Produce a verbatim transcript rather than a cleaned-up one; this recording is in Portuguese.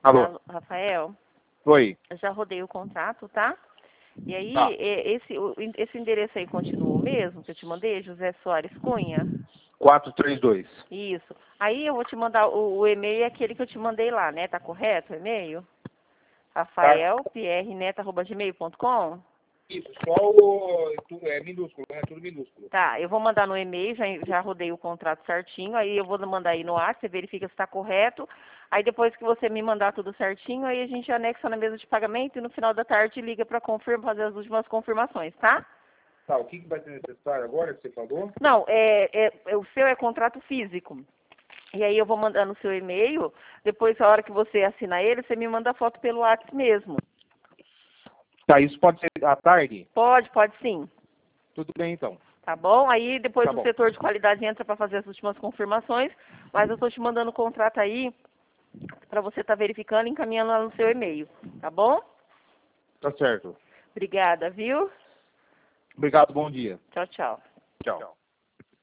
Alô? Rafael, Oi. eu já rodei o contrato, tá? E aí, Tá. esse, esse endereço aí continua o mesmo que eu te mandei, José Soares Cunha? quatro três dois. Isso. Aí eu vou te mandar, o, o e-mail é aquele que eu te mandei lá, né? Tá correto o e-mail? rafael pierre neto arroba gmail ponto com. Isso, só o... é minúsculo, né? Tudo minúsculo. Tá, eu vou mandar no e-mail, já, já rodei o contrato certinho, aí eu vou mandar aí no ar, você verifica se está correto. Aí depois que você me mandar tudo certinho, aí a gente anexa na mesa de pagamento e no final da tarde liga para confirmar, fazer as últimas confirmações, tá? Tá, o que, que vai ser necessário agora que você falou? Não, é, é, o seu é contrato físico. E aí eu vou mandar no seu e-mail, depois a hora que você assinar ele, você me manda a foto pelo WhatsApp mesmo. Tá, isso pode ser à tarde? Pode, pode sim. Tudo bem, então. Tá bom? Aí depois Tá o bom. setor de qualidade entra para fazer as últimas confirmações, mas eu estou te mandando o contrato aí para você estar tá verificando e encaminhando lá no seu e-mail. Tá bom? Tá certo. Obrigada, viu? Obrigado, bom dia. Tchau, tchau. Tchau.